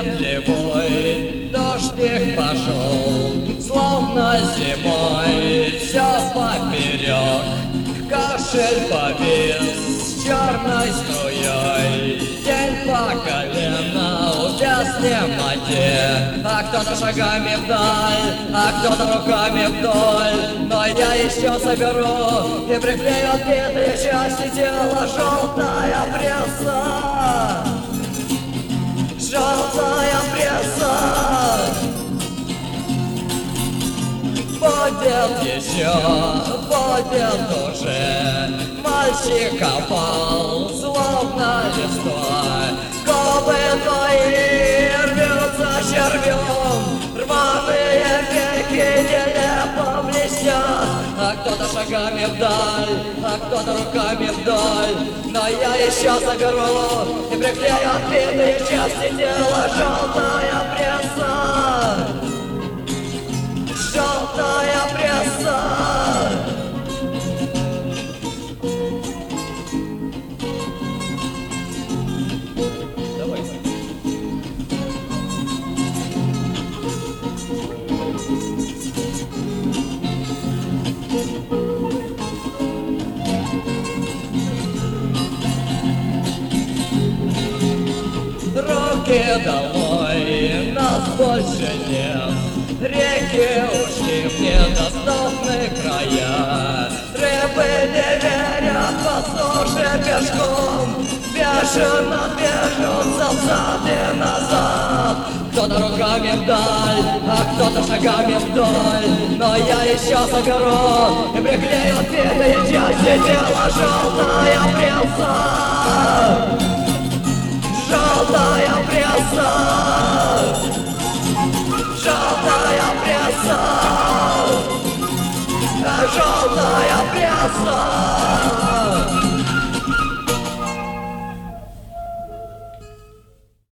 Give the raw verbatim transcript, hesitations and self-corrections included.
дождливой, дождик пошел, словно зимой, все поперек. Кашель повис черной струей, день по колено увяз в темноте. А кто-то шагами вдаль, а кто-то руками вдоль. Но я еще соберу и приклею отбитые части тела. Желтая пресса, желтая пресса. Будет еще, будет уже. Мальчик опал, словно листва. Губы твои рвются червем, рваные веки нелепо блестят. А кто-то шагами вдаль, а кто-то руками вдоль. Но я еще заберу и приклею отбитые части тела. Желтая пресса, желтая пресса. Давай. Руки домой, нас больше нет. Реки ушли в недоступные края. Рыбы не верят по суше пешком, бешено движутся взад и назад. Кто-то руками вдаль, а кто-то шагами вдоль. Но я еще соберу и приклею отбитые части тела. Желтая пресса, желтая пресса, желтая пресса, желтая пресса.